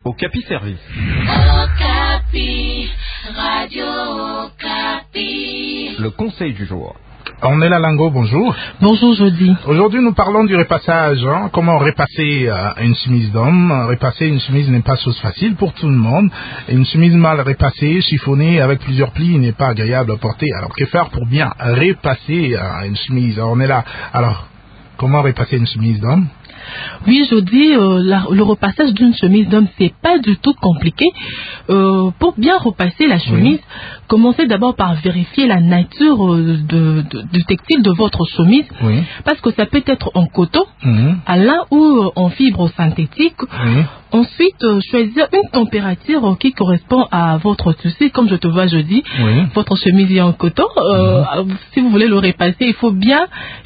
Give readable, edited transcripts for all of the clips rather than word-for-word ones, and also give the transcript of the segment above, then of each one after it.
Okapi Service. Okapi, Radio Okapi. Le conseil du jour. Ornella Lango, bonjour. Bonjour Jody. Aujourd'hui, nous parlons du repassage. Comment repasser une chemise d'homme. Repasser une chemise n'est pas chose facile pour tout le monde. Une chemise mal repassée, chiffonnée, avec plusieurs plis, n'est pas agréable à porter. Alors, que faire pour bien repasser une chemise? Ornella, alors, comment repasser une chemise d'homme? Oui, Jody, le repassage d'une chemise d'homme, c'est pas du tout compliqué. Pour bien repasser la chemise, commencez d'abord par vérifier la nature du textile de votre chemise, parce que ça peut être en coton, à l'un ou en fibre synthétique. Ensuite, choisir une température qui correspond à votre tissu. Comme je te vois jeudi, votre chemise est en coton. Si vous voulez le repasser, il faut bien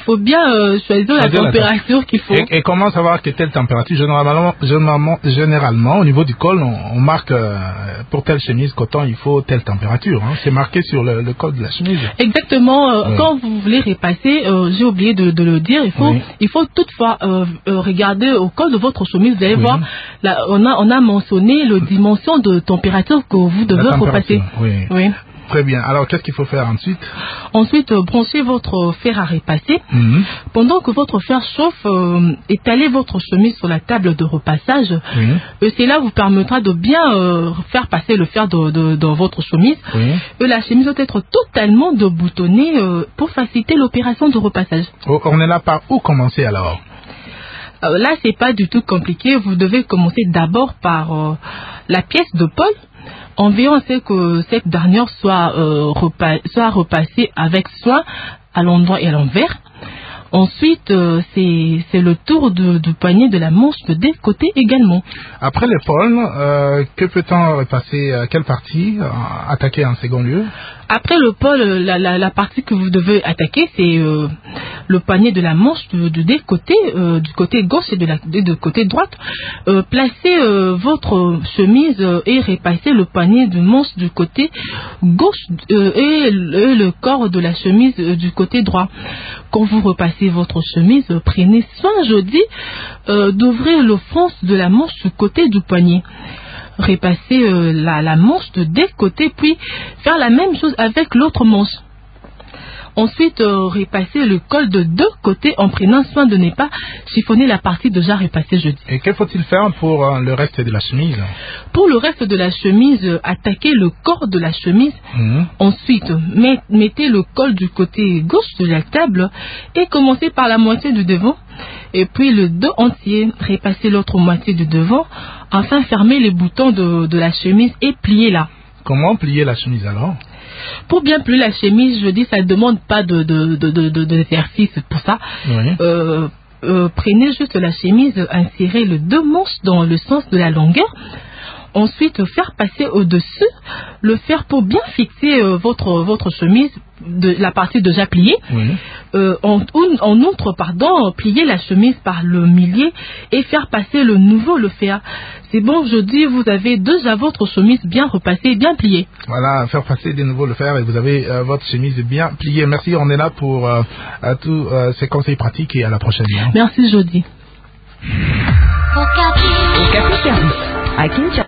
choisir la température qu'il faut. Et comment savoir que telle température? Généralement, au niveau du col, on marque pour telle chemise coton, il faut telle température. C'est marqué sur le col de la chemise. Exactement. Quand vous voulez repasser, j'ai oublié de le dire, il faut toutefois regarder au col de votre chemise. Vous allez voir, on a mentionné la dimension de température que vous devez repasser. Oui. Très bien. Alors, qu'est-ce qu'il faut faire ensuite? Ensuite, branchez votre fer à repasser. Pendant que votre fer chauffe, étalez votre chemise sur la table de repassage. Et cela vous permettra de bien faire passer le fer dans votre chemise. Et la chemise doit être totalement déboutonnée pour faciliter l'opération de repassage. On est là par où commencer alors? Là, c'est pas du tout compliqué. Vous devez commencer d'abord par la pièce de Paul. En veillant à ce que cette dernière soit repassée avec soin à l'endroit et à l'envers. Ensuite, c'est le tour du poignet de la manche de des côtés également. Après l'épaule, que peut-on repasser? Quelle partie attaquer en second lieu? Après le pôle, la partie que vous devez attaquer, c'est le poignet de la manche des côtés, du côté gauche et du côté droite. Placez votre chemise et repassez le poignet de manche du côté gauche et le corps de la chemise du côté droit. Quand vous repassez votre chemise, prenez soin, jeudi, d'ouvrir le fond de la manche du côté du poignet. Repasser la manche de des côtés, puis faire la même chose avec l'autre manche. Ensuite, repasser le col de deux côtés en prenant soin de ne pas chiffonner la partie déjà repassée jeudi. Et que faut-il faire pour le reste de la chemise? Pour le reste de la chemise, attaquez le corps de la chemise. Ensuite, mettez le col du côté gauche de la table et commencez par la moitié du devant. Et puis le dos entier, repassez l'autre moitié du devant. Enfin, fermez les boutons de la chemise et pliez-la. Comment plier la chemise alors? Pour bien plier la chemise, je dis, ça ne demande pas d'exercice pour ça. Prenez juste la chemise, insérez les deux manches dans le sens de la longueur. Ensuite, faire passer au-dessus le fer pour bien fixer votre chemise, la partie déjà pliée. En outre, plier la chemise par le milieu et faire passer le fer. C'est bon, je dis, vous avez déjà votre chemise bien repassée, bien pliée. Voilà, faire passer de nouveau le fer et vous avez votre chemise bien pliée. Merci, on est là pour tous ces conseils pratiques et à la prochaine. Merci, Jody. Okapi. Okapi Service à Kinshasa.